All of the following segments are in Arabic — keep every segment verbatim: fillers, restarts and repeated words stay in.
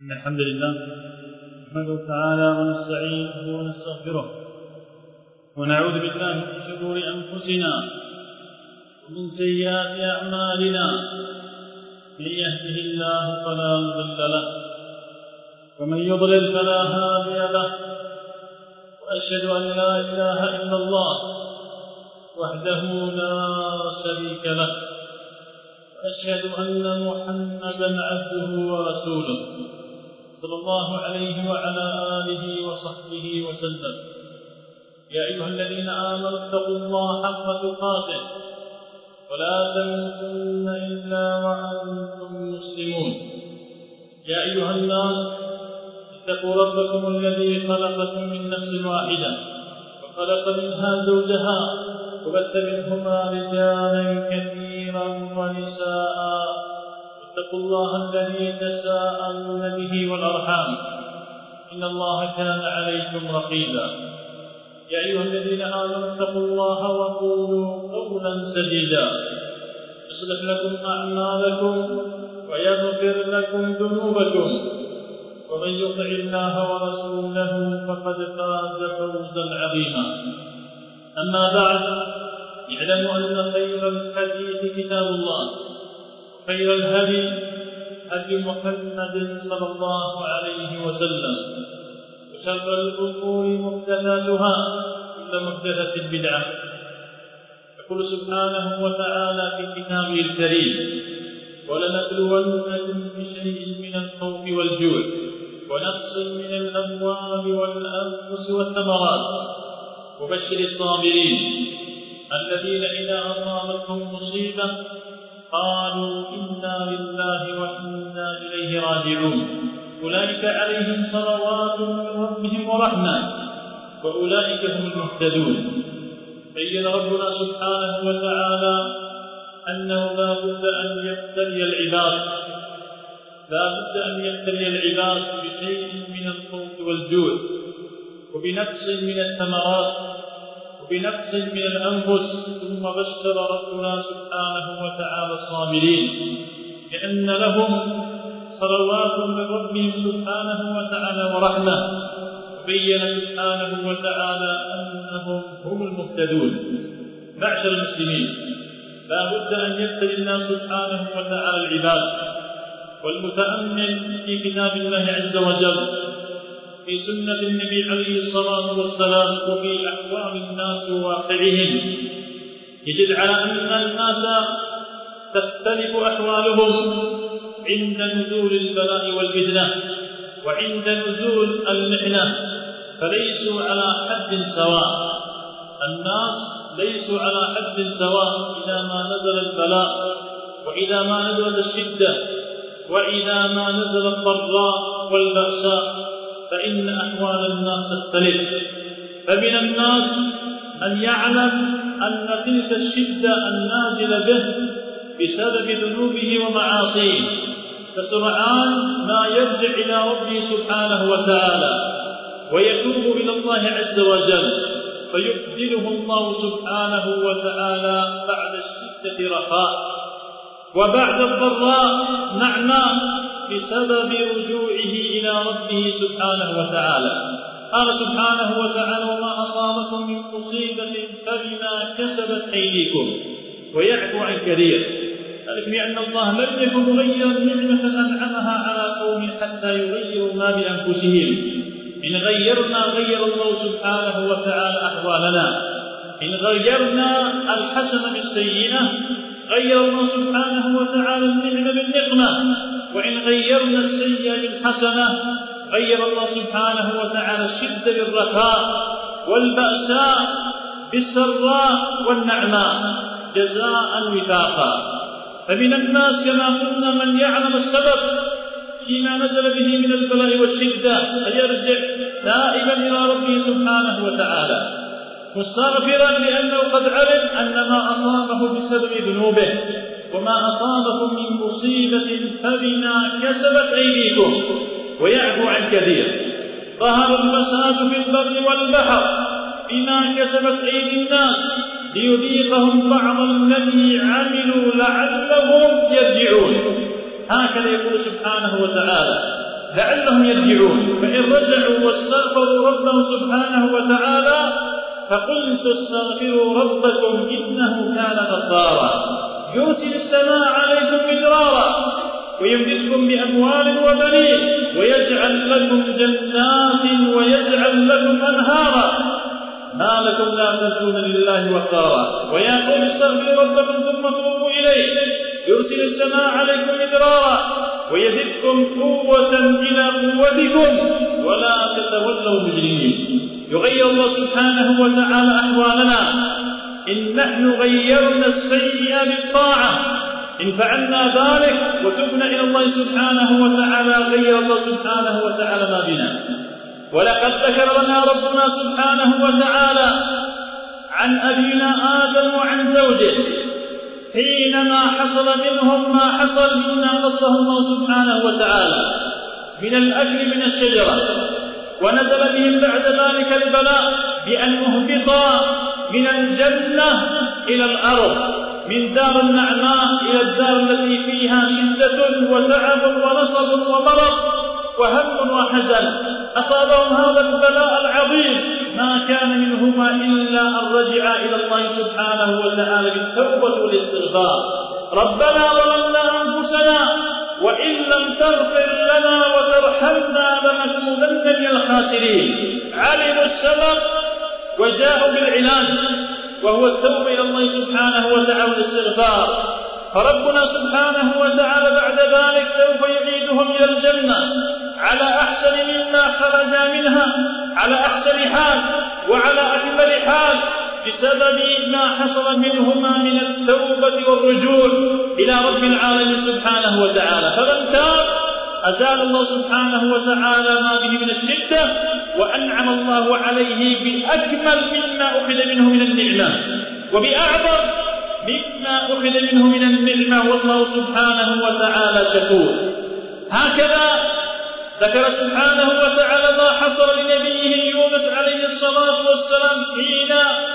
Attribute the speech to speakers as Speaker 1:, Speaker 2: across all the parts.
Speaker 1: إن الحمد لله نحمده تعالى ونستعينه ونستغفره ونعوذ بالله من شرور أنفسنا ومن سيئات أعمالنا. من يهده الله فلا مضل له ومن يضلل فلا هادي له، وأشهد أن لا إله إلا الله وحده لا شريك له، وأشهد أن محمدا عبده ورسوله صلى الله عليه وعلى آله وصحبه وسلم. يا أيها الذين آمنوا اتقوا الله حق تقاته ولا تموتن إلا وأنتم مسلمون. يا أيها الناس اتقوا ربكم الذي خلقكم من نفس واحدة وخلق منها زوجها وبث منهما رجالا كثيرا ونساء، واتقوا الله الذي تساءلون به والأرحام إن الله كان عليكم رقيبا. يا أيها الذين آمنوا اتقوا الله وقولوا قولا سديدا يصلح لكم أعمالكم ويغفر لكم ذنوبكم، ومن يطع الله ورسوله فقد فاز فوزا عظيما. أما بعد، اعلموا أن خير الحديث كتاب الله، وخير الهدي هدي محمد صلى الله عليه وسلم، وشر الأمور محدثاتها كل محدثة بدعة. يقول سبحانه وتعالى في كتابه الكريم: ولنبلونكم بشيء من الخوف والجوع ونقص من الأموال والأنفس والثمرات وبشر الصابرين الذين إذا أصابتهم مصيبة قالوا إنا لله وإنا إليه راجعون، أولئك عليهم صلوات من ربهم ورحمة وأولئك هم المهتدون. بين ربنا سبحانه وتعالى أنه لا بد أن يبتلي العباد لا بد أن يبتلي العباد بشيء من الخوف والجوع، وبنقص من الثمرات، وبنقص من الأنفس. ثم بشر ربنا سبحانه وتعالى الصابرين لأن لهم صلوات من ربهم سبحانه وتعالى ورحمة، وبين سبحانه وتعالى أنهم هم المهتدون. معشر المسلمين، لا بد أن يبتلي الله سبحانه وتعالى العباد. والمتأمل في كتاب الله عز وجل، في سنة النبي عليه الصلاة والسلام، وفي أحوال الناس وواقعهم، يجد على أن الناس تختلف أحوالهم عند نزول البلاء والفتنة وعند نزول المحنة، فليسوا على حد سواء. الناس ليسوا على حد سواء إذا ما نزل البلاء وإذا ما نزلت الشدة وإذا ما نزل الضراء والبأساء، فإن أحوال الناس تختلف. فمن الناس من يعلم أن تلك الشدة النازلة به بسبب ذنوبه ومعاصيه، فسرعان ما يرجع إلى ربه سبحانه وتعالى ويتوب إلى الله عز وجل، فيبدله الله سبحانه وتعالى بعد الشدة رخاء، وبعد الضراء نعماء بسبب رجوعه إلى ربه سبحانه وتعالى. قال سبحانه وتعالى: وما أصابكم من مصيبة فبما كسبت أيديكم ويعفو عن كثير. ذلك لأن الله لم يكن مغيرا نعمة أنعمها على قوم حتى يغيروا ما بأنفسهم. إن غيرنا غير الله سبحانه وتعالى أحوالنا. إن غيرنا الحسنة بالسيئة غير الله سبحانه وتعالى النعمة بالنقمة، وإن غيرنا السيئة بالحسنة غير الله سبحانه وتعالى الشدة بالرخاء والبأساء بالسراء والنعماء جزاء وفاقا. فمن الناس كما قلنا من يعلم السبب فيما نزل به من البلاء والشدة فيرجع تائبا إلى ربه سبحانه وتعالى مستغفرا لأنه قد علم أن ما أصابه بسبب ذنوبه، وما أصابكم من مصيبة فبما كسبت أيديكم ويعفو عن كثير. ظهر الفساد في البر والبحر بما كسبت أيدي الناس ليذيقهم بعض الذي عملوا لعلهم يرجعون. هكذا يقول سبحانه وتعالى: لعلهم يرجعون. فإن رجعوا واستغفروا ربهم سبحانه وتعالى فقلت استغفروا ربكم إنه كان غفارا يرسل السماء عليكم مدرارا ويمددكم بأموال وبنين ويجعل لكم جنات ويجعل لكم أنهارا ما لكم لا ترجون لله وقارا. ويا قوم استغفروا ربكم ثم توبوا إليه يرسل السماء عليكم مدرارا ويزدكم قوة إلى قوتكم ولا تتولوا مجرمين. يغير الله سبحانه وتعالى أحوالنا إن نحن غيرنا السيئة بالطاعة. إن فعلنا ذلك وتبنا إلى الله سبحانه وتعالى غير الله سبحانه وتعالى ما بنا. ولقد ذكر لنا ربنا سبحانه وتعالى عن أبينا آدم وعن زوجه حينما حصل منهم ما حصل مما قصه الله سبحانه وتعالى من الأكل من الشجرة، ونزل بهم بعد ذلك البلاء بأن اهبطا من الجنة إلى الأرض من دار النعماء إلى الدار التي فيها شدة وتعب ونصب ومرض وهم وحزن. أصابهم هذا البلاء العظيم ما كان منهما إلا أن رجعا إلى الله سبحانه وتعالى بالتوبة والاستغفار. ربنا ظلمنا أنفسنا وإن لم تغفر لنا وترحمنا لنكونن من الخاسرين. علموا السبب وجاءوا بالعلاج وهو التوبة إلى الله سبحانه وتعالى والاستغفار. فربنا سبحانه وتعالى بعد ذلك سوف يعيدهم إلى الجنة على أحسن مما خرجا منها، على أحسن حال وعلى أكمل حال بسبب ما حصل منهما من التوبة والرجوع إلى رب العالمين سبحانه وتعالى. فمن تاب أزال الله سبحانه وتعالى ما به من الشدة وأنعم الله عليه بأكمل مما أخذ منه من النعمة وبأعظم مما أخذ منه من النعمة، والله سبحانه وتعالى شكور. هكذا ذكر سبحانه وتعالى ما حصل لنبيه يونس عليه الصلاة والسلام حين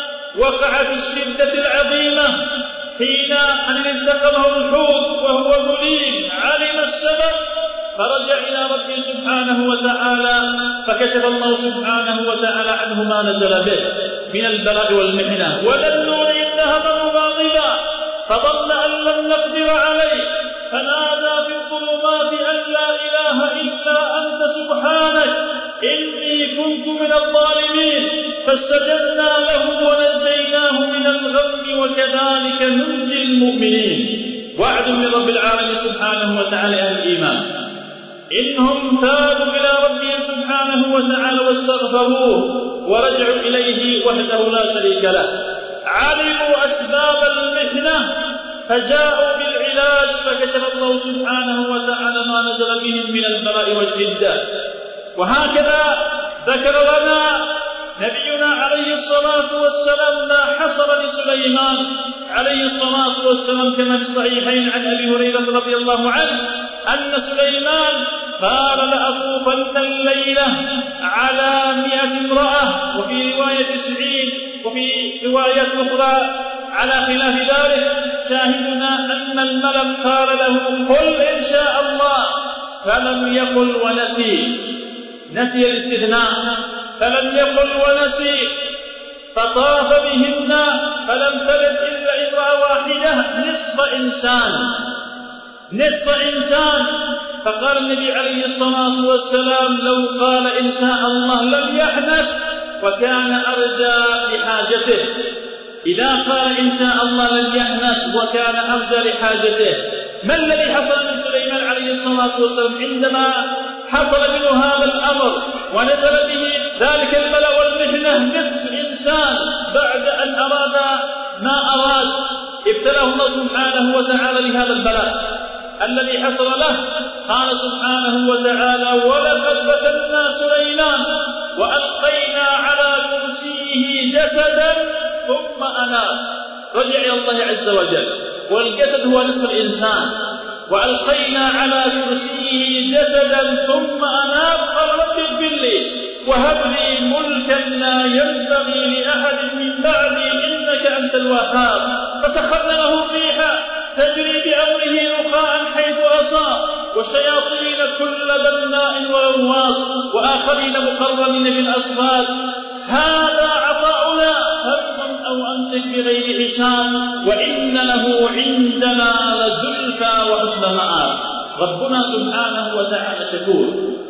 Speaker 1: وقع في الشدة العظيمة، حين أن التقمه الحوت وهو مليم علم السبب فرجع إلى ربه سبحانه وتعالى فكشف الله سبحانه وتعالى عنه ما نزل به من البلاء والمحنة. وذنون إذ ذهب مغاضبا فظن أن لم نقدر عليه فنادى في الظلمات أن لا إله إلا أنت سبحانك إني كنت من الظالمين. فاستجبنا له ونجيناه من الغم وكذلك ننجي المؤمنين. وعد من رب العالمين سبحانه وتعالى أهل الإيمان إنهم تابوا إلى ربهم سبحانه وتعالى واستغفروه ورجعوا إليه وحده لا شريك له. علموا أسباب المحنة فجاءوا بالعلاج فكشف الله سبحانه وتعالى ما نزل بهم من البلاء والشدة. وهكذا ذكر لنا نبينا عليه الصلاة والسلام ما حصل لسليمان عليه الصلاة والسلام كما في الصحيحين عن أبي هريرة رضي الله عنه أن سليمان قال لأطوفن الليلة على مئة امرأة، وفي رواية تسعين، وفي رواية أخرى على خلاف ذلك. شاهدنا أن الملك قال له قل إن شاء الله فلم يقل ونسي، نسي الاستثناء فلم يقل ونسي. فطاف بهن فلم تلد إلا امرأة واحدة نصف إنسان نصف إنسان. فقال النبي عليه الصلاة والسلام لو قال إن شاء الله لم يحنث وكان أرجى لحاجته. إذا قال إن شاء الله لم يحنث وكان أرجى لحاجته. ما الذي حصل من سليمان عليه الصلاة والسلام عندما حصل منه هذا الأمر ونزل به ذلك البلاء والمحنة؟ نصف إنسان بعد أن أراد ما أراد ابتلاه الله سبحانه وتعالى لهذا البلاء الذي حصل له. قال سبحانه وتعالى ولقد فتنا سليمان وألقينا على كرسيه جسدا ثم أناب. رجع إلى الله عز وجل، والجسد هو نصف الإنسان. وألقينا على كرسيه جسدا ثم أناب قال رب اغفر لي وهب لي ملكا لا ينبغي لأحد من بعدي إنك أنت الوهاب. فسخرنا له الريح تجري بأمره رخاء حيث أصاب والشياطين كل بناء وغواص وآخرين مقرنين بالأصفاد. هذا عطاؤنا فامنن أو أمسك بغير حساب وإن له عندنا لزلفى وحسن مآب. ربنا سبحانه وتعالى شكور،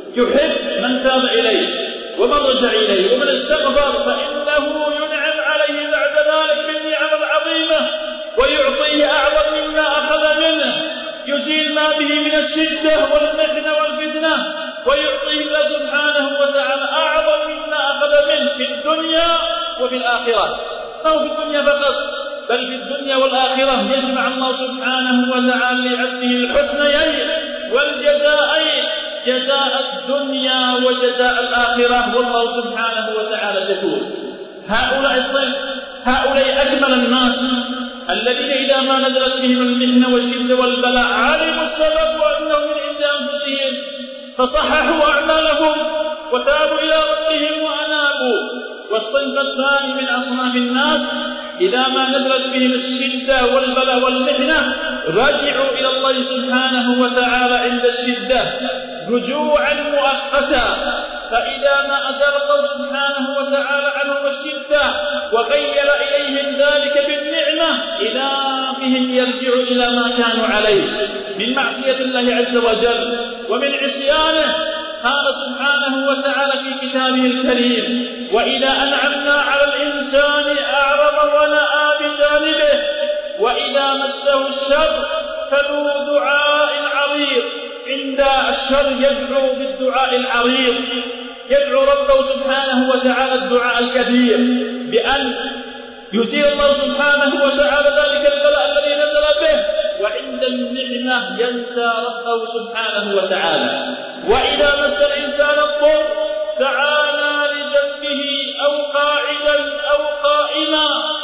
Speaker 1: يحب من تاب إليه ومن رجع إليه ومن استغفر، فإنه ينعم عليه بعد ذلك بالنعم العظيمة ويعطيه أعظم مما أخذ منه، يزيل ما به من الشدة والمحنة والفتنة ويعطيه الله سبحانه وتعالى أعظم مما أخذ منه في الدنيا وفي الآخرة. أو في الدنيا فقط بل في الدنيا والآخرة يجمع الله سبحانه وتعالى لعبده الحسنيين والجزائين، جزاء الدنيا وجزاء الآخرة، والله سبحانه وتعالى شكور. هؤلاء الصنف هؤلاء أكمل الناس الذين إذا ما نزلت بهم المحنة والشدة والبلاء علموا السبب وأنه من عند أنفسهم فصححوا أعمالهم وتابوا إلى ربهم وأنابوا. والصنف الثاني من أصناف الناس إذا ما نزلت بهم الشدة والبلاء والمحنة رجعوا إلى الله سبحانه وتعالى عند الشدة رجوعا مؤقتا، فإذا ما أزال الله سبحانه وتعالى عنهم الشدة وغير إليهم ذلك بالنعمة إذا بهم يرجعوا إلى ما كانوا عليه من معصية الله عز وجل ومن عصيانه. قال سبحانه وتعالى في كتابه الكريم: وإذا أنعمنا على الإنسان أعرض ونأى بجانبه وإذا مسه الشر فذو دعاء عريض. عند الشر يدعو بالدعاء العريض، يدعو ربه سبحانه وتعالى الدعاء الكبير بأن يزيل الله سبحانه وتعالى ذلك البلاء الذي نزل به، وعند النعمة ينسى ربه سبحانه وتعالى. وإذا مس الإنسان الضر دعانا لجنبه أو قاعدا أو قائما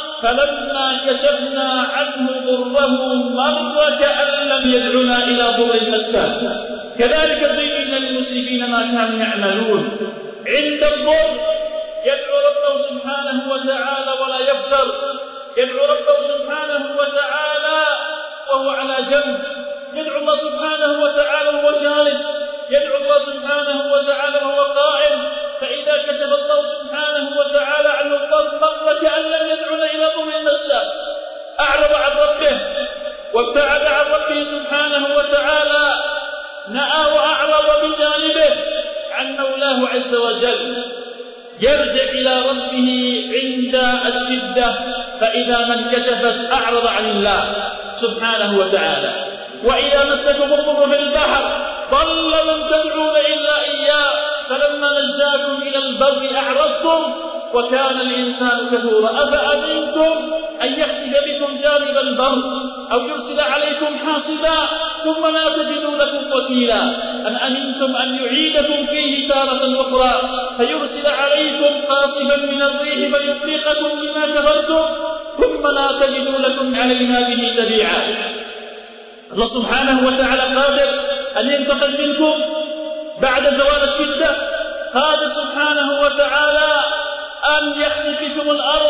Speaker 1: فلما كشفنا عنه ضره مر كأن لم يدعنا إلى ضر مسه. كذلك زين للمسرفين ما كانوا يعملون. عند الضر يدعو ربه سبحانه وتعالى ولا يفتر، يدعو ربه سبحانه وتعالى وهو على جنب، يدعو الله سبحانه وتعالى وهو جالس، يدعو الله سبحانه وتعالى وهو قائم. فإذا كشف الله سبحانه وتعالى عنه الضر مر كأن لم يدعنا إلى ضر مسه، أعرض عن ربه وابتعد عن ربه سبحانه وتعالى، نأى وأعرض بجانبه عن مولاه عز وجل. يرجع إلى ربه عند الشدة، فإذا ما انكشفت أعرض عن الله سبحانه وتعالى. وإذا مسكم الضر في البحر ضل من تدعون إلا إياه فلما نجاكم إلى البر أعرضتم وكان الإنسان كفورا. أفأمنتم أن يخسف بكم جانب البر أو يرسل عليكم حاصبا ثم لا تجدوا لكم وكيلا، أم أمنتم أن يعيدكم فيه تارة أخرى فيرسل عليكم قاصفا من الريح فيغرقكم بما كفرتم ثم لا تجدوا لكم علينا به تبيعا. الله سبحانه وتعالى قادر أن ينتقم منكم بعد زوال الشدة، قادر سبحانه وتعالى أن يخسف بكم الأرض،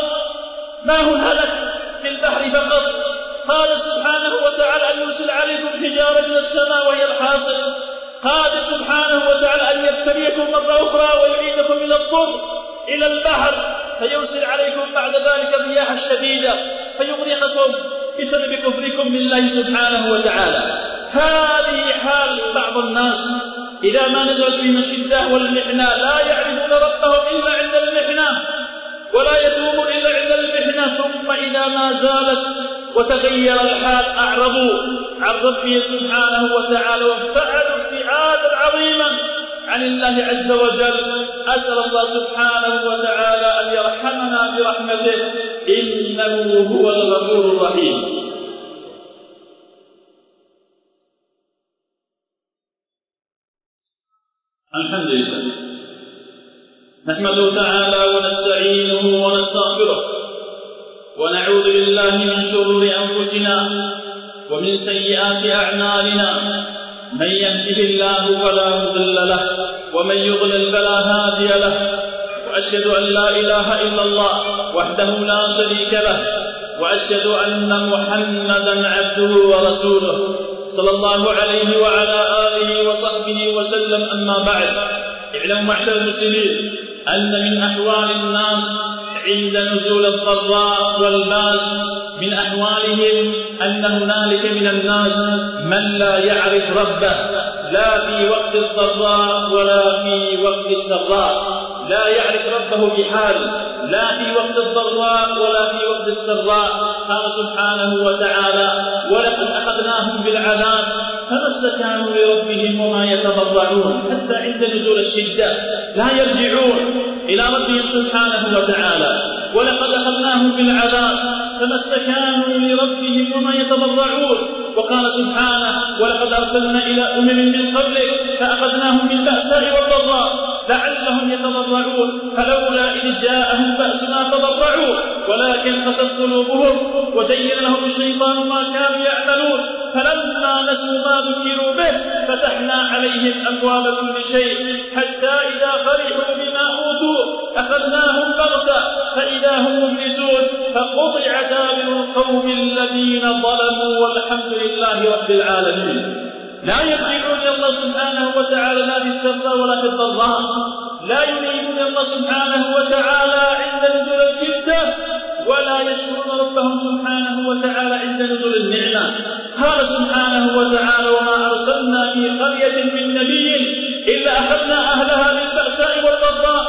Speaker 1: ما هو الهلك في البحر فقط، قادر سبحانه وتعالى أن يرسل عليكم حجارة من السماء وهي الحاصل، قادر سبحانه وتعالى أن يبتليكم مرة أخرى ويعيدكم إلى الضر إلى البحر فيرسل عليكم بعد ذلك الرياح الشديدة فيغرقكم بسبب كفركم بالله سبحانه وتعالى. هذه حال بعض الناس إذا ما نزلت بهم الشدة والمحنة لا يعرفون ربهم إلا عند المحنة ولا يتوبون إلا عند المحنة، ثم إذا ما زالت وتغير الحال أعرضوا عن ربه سبحانه وتعالى وابتعدوا ابتعادا عظيما عن الله عز وجل. أسأل الله سبحانه وتعالى أن يرحمنا برحمته إنه هو الغفور الرحيم. الحمد لله نحمده تعالى ونستعينه ونستغفره ونعوذ بالله من شرور أنفسنا ومن سيئات أعمالنا، من يهده الله فلا مضل له ومن يضلل فلا هادي له، وأشهد أن لا إله إلا الله وحده لا شريك له، وأشهد أن محمدا عبده ورسوله صلى الله عليه وعلى آله وصحبه وسلم. أما بعد، اعلموا معشر المسلمين أن من أحوال الناس عند نزول الضراء والباس من أحوالهم أن هنالك من الناس من لا يعرف ربه، لا في وقت الضراء ولا في وقت السراء، لا يعرف ربه بحال، لا في وقت الضراء ولا في وقت السراء. قال سبحانه وتعالى: ولقد أخذناهم بالعذاب فما استكانوا لربهم وما يتضرعون، حتى عند نزول الشدة لا يرجعون إلى ربهم سبحانه وتعالى. ولقد أخذناهم بالعذاب فما استكانوا لربهم وما يتضرعون. وقال سبحانه: ولقد أرسلنا إلى أمم من قبلك فأخذناهم بالبأساء والضراء لعلهم يتضرعون فلولا إذ جاءهم بأسنا تضرعوا ولكن قست قلوبهم وزين لهم الشيطان ما كانوا يعملون فلما نسوا ما ذكروا به فتحنا عليهم أبواب كل شيء حتى إذا فرحوا بما أوتوا أخذناهم بغتة فإذا هم مبلسون فقطع دابر القوم الذين ظلموا والحمد لله رب العالمين. لا يرجعون إلى الله سبحانه وتعالى لا في السراء ولا في الضراء، لا يريدون الله سبحانه وتعالى عند نزول الشدة ولا يشكرون ربهم سبحانه وتعالى عند نزول النعمة. قال سبحانه وتعالى: وما أرسلنا في قرية من نبي إلا أخذنا أهلها بالبأساء والضراء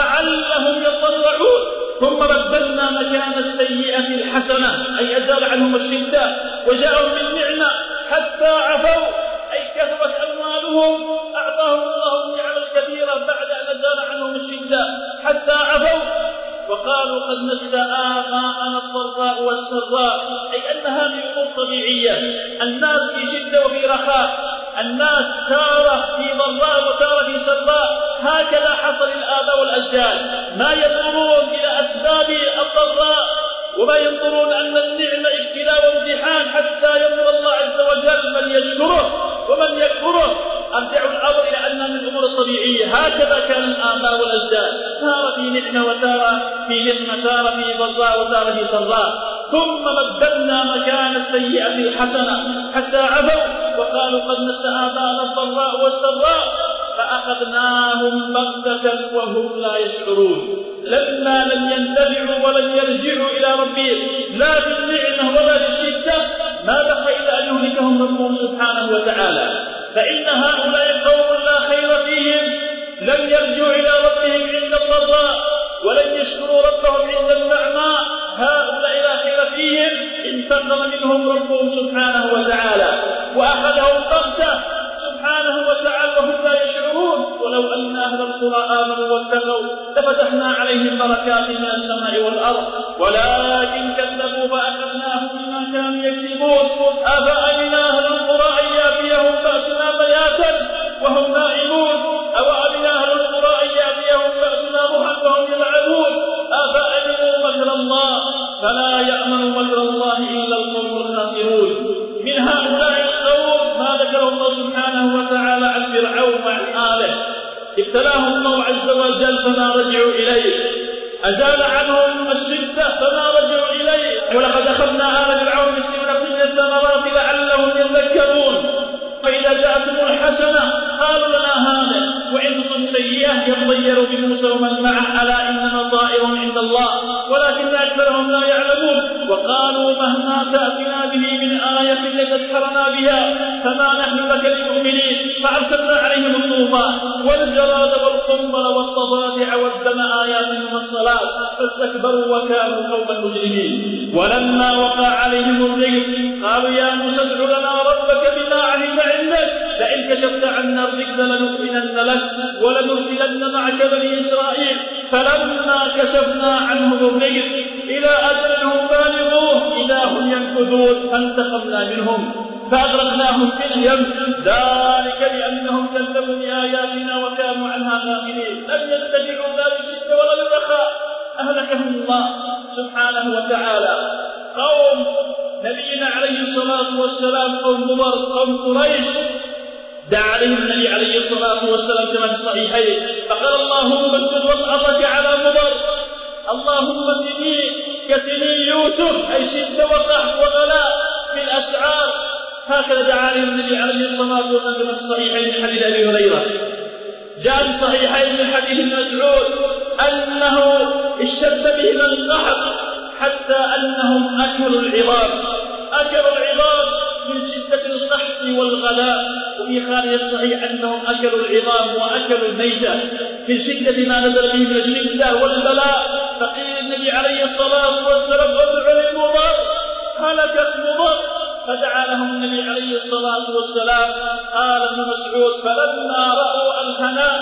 Speaker 1: لعلهم يضرعون ثم بدلنا مكان السيئة الحسنة، أي أزال عنهم الشدة وجاءهم بالنعمة حتى عفوا، أي كثرت أموالهم أعطاهم الله النعم الكبيرة بعد أن أزال عنهم الشدة حتى عفوا وقالوا قد مس آباءنا الضراء والسراء، أي أنها من أمور طبيعية. الناس في شدة وفي رخاء، الناس تارة في ضراء وتارة في سراء، هكذا حصل الآباء والأجداد، ما ينظرون إلى أسباب الضراء وما ينظرون أن النعمة ابتلاء وامتحان حتى ينظر الله عز وجل من يشكره ومن يكفره. أرجعوا الأمر إلى أنها من الأمور الطبيعية، هكذا كان الآباء والأجداد، تارة في نعمة وتارة في نعمة، تارة في ضراء وتارة في سراء، ثم بدلنا مكان السيئة الحسنة حتى عفوا وقالوا قد مس آباءنا الضراء والسراء فأخذناهم بغتة وهم لا يشعرون. لما لم ينتبعوا ولم يرجعوا إلى ربهم لا في النعمة ولا في الشدة ما بقى إلا أن يهلكهم ربهم سبحانه وتعالى. فإن هؤلاء قوم لا خير فيهم، لم يرجعوا إلى ربهم عند الضراء ولم يشكروا ربهم عند النعماء، هؤلاء لا خير فيهم، انتقم منهم ربهم سبحانه وتعالى وأخذهم بغتة سبحانه وتعالى وهم لا يشعرون. ولو أن أهل القرى آمنوا واتقوا لفتحنا عليهم بركات من السماء والأرض ولكن كذبوا فأخذناهم بما كانوا يكسبون. أفأمن أهل القرى أن يأتيهم بأسنا بياتا وهم نائمون أو أمن أهل القرى أن يأتيهم بأسنا ضحى وهم يلعبون. أفأمنوا مكر الله فلا يأمن مكر الله إلا القوم الخاسرون. من هؤلاء القوم ما ذكره الله سبحانه وتعالى عن فرعون وعن آله، ابتلاهم الله عز وجل فما رجعوا إليه، أزال عنهم الشدة فما رجعوا إليه. ولقد أخذنا آل فرعون بالسنة من الثمرات لعلهم يذكرون. فإذا جاءتهم الحسنة قالوا لنا هذا وإن تصب سيئة يطيروا بموسى ومن معه ألا إنما طائر عند الله ولكن أكثرهم لا يعلمون. وقالوا مهما تأتنا به من آية لتسحرنا بها فما نحن لك بمؤمنين فأرسلنا عليهم الطوفان والجراد والقمل والضفادع والدم آيات مفصلات فاستكبروا وكانوا قوما مجرمين. ولما وقع عليهم الرجل قالوا يا موسى ادع لنا ربك بما عهد عندك لئن كشفت عنا الرجل لنؤمنن لك ولنرسلن معك بني إسرائيل. فلما كشفنا عنهم الرجل إلى أجل هم بالغوه إذا هم ينفذون فانتقمنا منهم فأغرقناهم في اليم ذلك لأنهم كذبوا بآياتنا وكانوا عنها غافلين. لم يستجيبوا لا بالشدة ولا بالرخاء، أهلكهم الله سبحانه وتعالى. قوم نبينا عليه الصلاة والسلام قوم مضر قوم قريش دعا عليهم النبي عليه الصلاة والسلام كما في الصحيحين فقال اللهم اسجد وضعك على مضر، اللهم سني كسني يوسف، أي شدة وقحط وغلاء في الأسعار هكذا دعا له النبي عليه الصلاة والسلام في الصحيحين من حديث أبي هريرة. جاء في الصحيحين من حديث ابن مسعود أنه اشتد بهم القحط حتى أنهم أكلوا العظام أكلوا العظام من شدة القحط والغلاء. وفي خارج الصحيح أنهم أكلوا العظام وأكلوا الميتة من شدة ما نزل به من الشدة والبلاء. فقيل النبي عليه الصلاة والسلام ادع لمضر هلكت مضر، فدعا لهم النبي عليه الصلاة والسلام. قال ابن مسعود فلما رأوا الهناء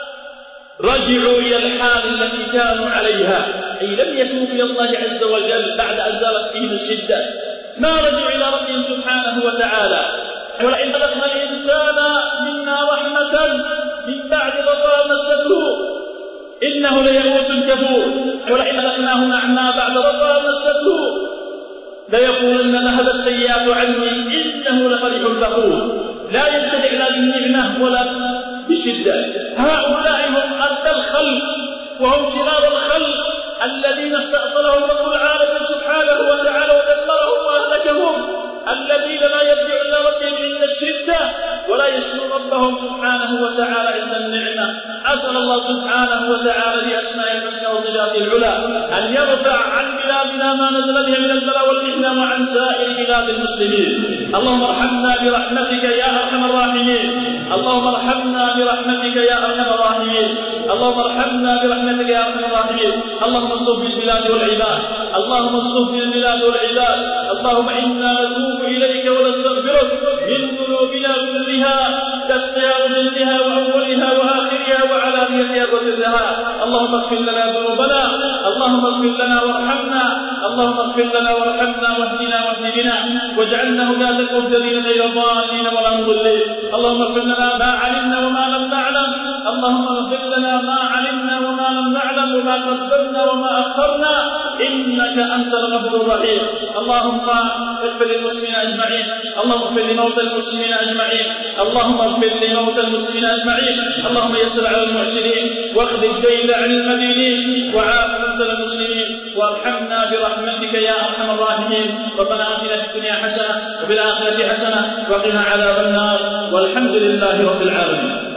Speaker 1: رجعوا إلى الحال التي كانوا عليها، أي لم يتوبوا إلى الله عز وجل بعد أن زالت فيهم الشدة، ما رجعوا إلى ربهم سبحانه وتعالى. ولئن خلقنا الإنسان منا رحمة من بعد ضراء مسته إنه ليئوس كفور، ولئن خلقناه نعما بعد ضراء مسته ليقولن ذهب السيئات عني إنه لفرح فخور. لا يبتدئ لا بالنعمة ولا بشدة. هؤلاء هم أدنى الخلق وهم شرار الخلق الذين استأصلهم رب العالمين سبحانه وتعالى ودمرهم وأهلكهم، الذين لا يرجعون إلى ربهم عند الشدة ولا يشكرون ربهم سبحانه وتعالى عند النعمة. أسأل الله سبحانه وتعالى بأسمائه الحسنى وصفاته العلى أن يرفع عن بلادنا ما نزل بها من البلاء والمحنة وعن سائر بلاد المسلمين. اللهم ارحمنا برحمتك يا أرحم الراحمين، اللهم ارحمنا برحمتك يا أرحم الراحمين، اللهم ارحمنا برحمتك يا أرحم الراحمين. اللهم اصلح بالبلاد والعباد، اللهم اصلح بالبلاد والعباد. اللهم إنا نتوب إليك ونستغفرك من ذنوبنا كلها دقها وجلها وأولها وآخرها وعلانيتها وسرها. اللهم اغفر لنا ذنوبنا، اللهم اغفر لنا وارحمنا، اللهم اغفر لنا وارحمنا واهدنا واهد بنا واجعلنا هداة مهتدين غير ضالين ولا مضلين. اللهم اغفر لنا ما علمنا وما لم نعلم، اللهم اغفر لنا ما علمنا وما لم نعلم وما قدمنا وما أخرنا إنك أنت الغفور الرحيم. اللهم اغفر للمسلمين أجمعين، اللهم اغفر لموتى المسلمين أجمعين، اللهم اغفر لموتى المسلمين أجمعين. اللهم يسر على المعسرين واخذ الدين عن المدينين وعاف موتى المسلمين وارحمنا برحمتك يا أرحم الراحمين. ربنا آتنا في الدنيا حسنة وفي الآخرة حسنة وقنا عذاب النار، والحمد لله رب العالمين.